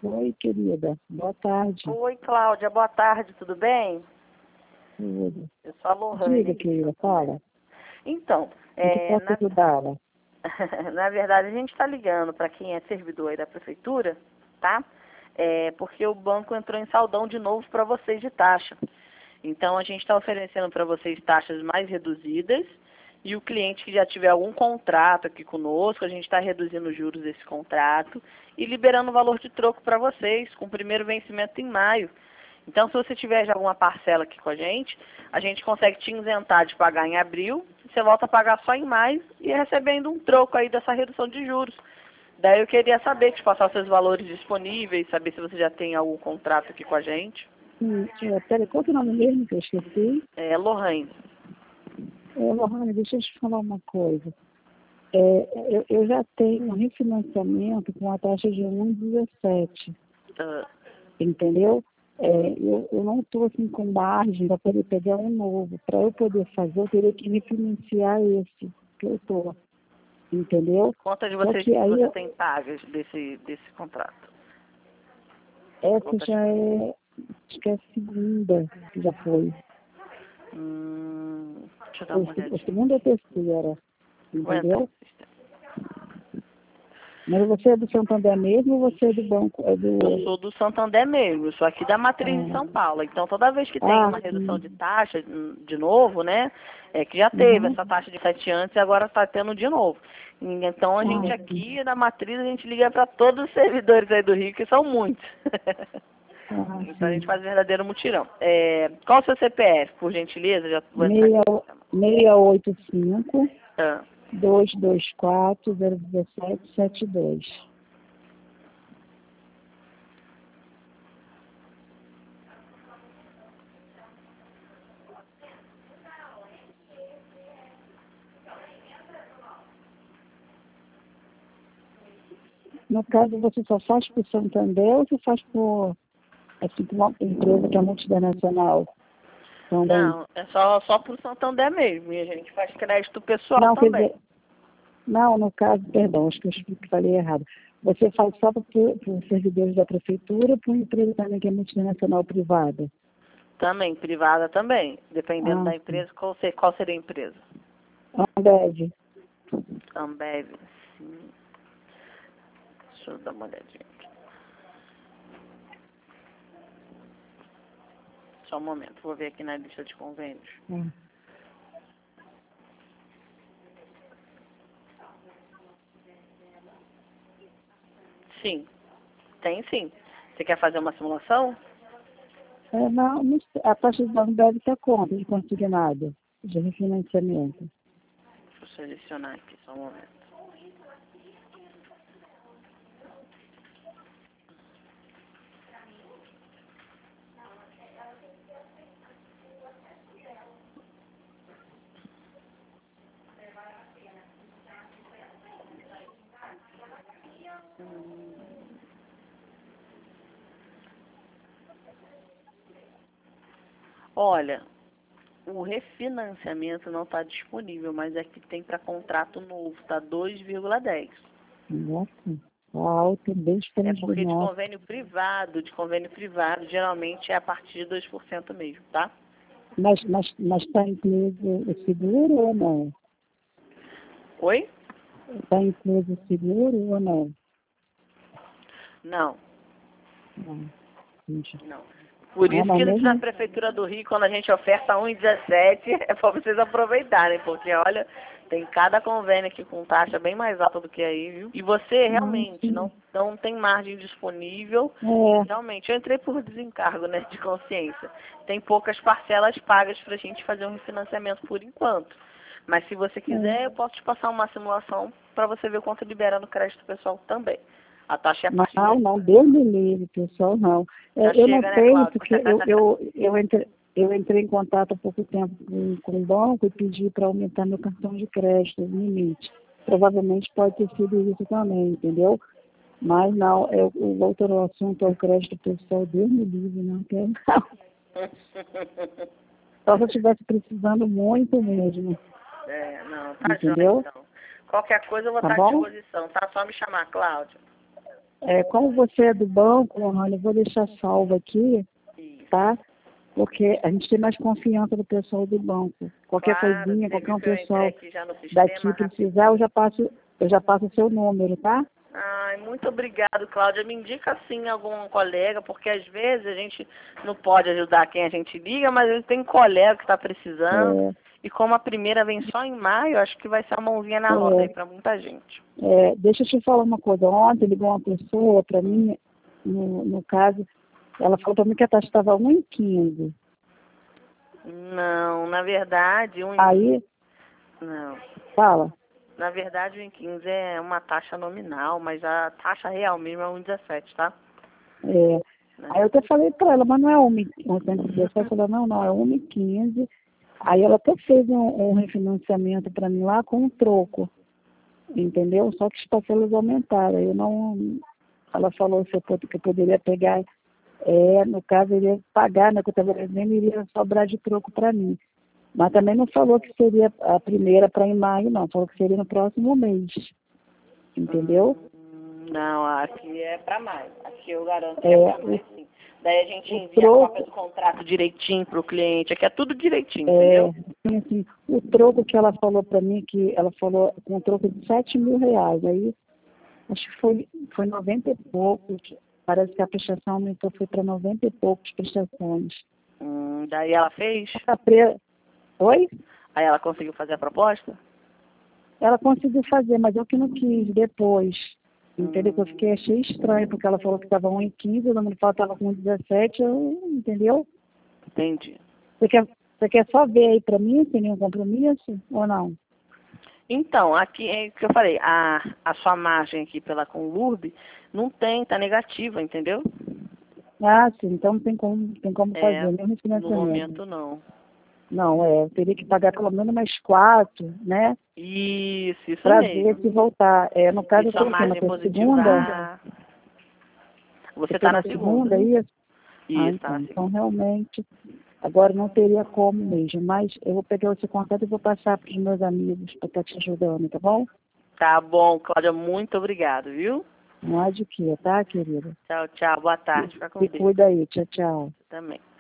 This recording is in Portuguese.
Oi, querida. Boa tarde. Oi, Cláudia. Boa tarde, tudo bem? Tudo. Eu sou a Lohane. Diga, querida, fala. Então, O que posso ajudá-la? na verdade, a gente está ligando para quem é servidor aí da prefeitura, tá? Porque o banco entrou em saldão de novo para vocês de taxa. Então, a gente está oferecendo para vocês taxas mais reduzidas e o cliente que já tiver algum contrato aqui conosco, a gente está reduzindo os juros desse contrato e liberando o valor de troco para vocês, com o primeiro vencimento em maio. Então, se você tiver já alguma parcela aqui com a gente consegue te isentar de pagar em abril, você volta a pagar só em maio e recebendo um troco aí dessa redução de juros. Daí eu queria saber, te passar os seus valores disponíveis, saber se você já tem algum contrato aqui com a gente. Peraí, qual que é o nome mesmo que eu esqueci? Lohane. Lohane, deixa eu te falar uma coisa. Eu já tenho um refinanciamento com a taxa de 1,17, entendeu? Eu não estou assim com margem para poder pegar um novo. Para eu poder fazer, eu teria que refinanciar esse que eu estou, entendeu? Quantas de vocês que você tem pagas desse contrato? Essa já acho que é a segunda que já foi. Deixa eu dar uma olhadinha. A segunda ou a terceira, entendeu? Mas você é do Santander mesmo ou você é do banco? Eu sou do Santander mesmo, eu sou aqui da matriz de São Paulo. Então, toda vez que tem uma redução de taxa, de novo, né? Que já teve essa taxa de 7 antes e agora está tendo de novo. Então, a gente aqui da matriz, a gente liga para todos os servidores aí do Rio, que são muitos. Então, a gente faz verdadeiro mutirão. Qual o seu CPF, por gentileza? Já vou entrar aqui. 685 224 01772. No caso, você só faz por Santander ou você faz por uma empresa que é multinacional? Também? Não, é só por Santander mesmo. E a gente faz crédito pessoal também. Quer dizer, não, no caso, perdão, acho que eu falei errado. Você faz só para os servidores da prefeitura ou para uma empresa também que é multinacional privada? Também, privada também. Dependendo da empresa, qual seria a empresa? Ambev. Ambev, sim. Deixa eu dar uma olhadinha aqui. Só um momento, vou ver aqui na lista de convênios. Sim, tem sim. Você quer fazer uma simulação? Não, a taxa da Ambev está conta de consignado, de refinanciamento. Deixa eu selecionar aqui, só um momento. Olha, o refinanciamento não está disponível, mas aqui tem para contrato novo, está 2,10. Nossa, alto, bem diferente porque do nosso. de convênio privado, geralmente é a partir de 2% mesmo, tá? Mas está incluso o seguro ou não? Oi? Está incluso o seguro ou não? Não. Entendi. Não. Por isso que na Prefeitura do Rio, quando a gente oferta 1,17, é para vocês aproveitarem, porque olha, tem cada convênio aqui com taxa bem mais alta do que aí, viu? E você realmente não tem margem disponível. Realmente, eu entrei por desencargo, né, de consciência. Tem poucas parcelas pagas para a gente fazer um refinanciamento por enquanto. Mas se você quiser, eu posso te passar uma simulação para você ver quanto libera no crédito pessoal também. A taxa é a partir Não, Deus me livre, pessoal, não. Eu não tenho, porque eu entrei em contato há pouco tempo com o banco e pedi para aumentar meu cartão de crédito, o limite. Provavelmente pode ter sido isso também, entendeu? Mas não, eu volto ao assunto, ao crédito pessoal, Deus me livre, não quero não. Só se eu estivesse precisando muito mesmo. Não, tá, entendeu? Joia, então. Qualquer coisa eu vou estar à disposição, tá? Só me chamar, Cláudia. Como você é do banco, Lohane, eu vou deixar salvo aqui, tá? Porque a gente tem mais confiança do pessoal do banco. Qualquer coisinha, qualquer um pessoal daqui precisar, eu já passo o seu número, tá? Ai, muito obrigado, Cláudia. Me indica sim algum colega, porque às vezes a gente não pode ajudar quem a gente liga, mas a gente tem colega que está precisando. E como a primeira vem só em maio, acho que vai ser uma mãozinha na roda aí para muita gente. Deixa eu te falar uma coisa. Ontem ligou uma pessoa para mim, no caso, ela falou para mim que a taxa estava 1,15. Não, na verdade, Aí, não. fala. Na verdade, o 1,15 é uma taxa nominal, mas a taxa real mesmo é 1,17, tá? Aí eu até falei para ela, mas não é 1,17. Ela falou, não, é 1,15. Aí ela até fez um refinanciamento para mim lá com um troco, entendeu? Só que as parcelas aumentaram. Ela falou que eu poderia pegar, no caso, eu iria pagar, né, que eu estava devendo, iria sobrar de troco para mim. Mas também não falou que seria a primeira para em maio, não. Falou que seria no próximo mês. Entendeu? Não, aqui é para maio. Aqui eu garanto que é para maio, sim. Daí a gente envia a cópia do contrato direitinho para o cliente. Aqui é tudo direitinho, entendeu? Assim, o troco que ela falou para mim, que ela falou com um troco de R$7.000. Aí, acho que foi 90 e poucos. Parece que a prestação aumentou, foi para 90 e poucos prestações. Daí ela fez? Oi? Aí ela conseguiu fazer a proposta? Ela conseguiu fazer, mas eu que não quis depois. Entendeu? Eu achei estranho, porque ela falou que estava 1,15, o número estava com 17, entendeu? Entendi. Você quer só ver aí para mim, sem nenhum compromisso, ou não? Então, aqui é o que eu falei, a sua margem aqui pela Conlurb não tem, tá negativa, entendeu? Ah, sim, então não tem como fazer nenhum refinanciamento. No momento não. Não, eu teria que pagar pelo menos mais 4, né? Isso pra mesmo. Ver se voltar. No caso, eu sua estou margem na positiva. segunda. Você está na segunda, isso? Isso, tá na segunda. Então, realmente, agora não teria como mesmo. Mas eu vou pegar esse contato e vou passar para os meus amigos para estar te ajudando, tá bom? Tá bom, Cláudia, muito obrigado, viu? Não há de quê, tá, querida? Tchau, tchau. Boa tarde. Fica com Deus. Se cuida aí. Tchau, tchau. Também.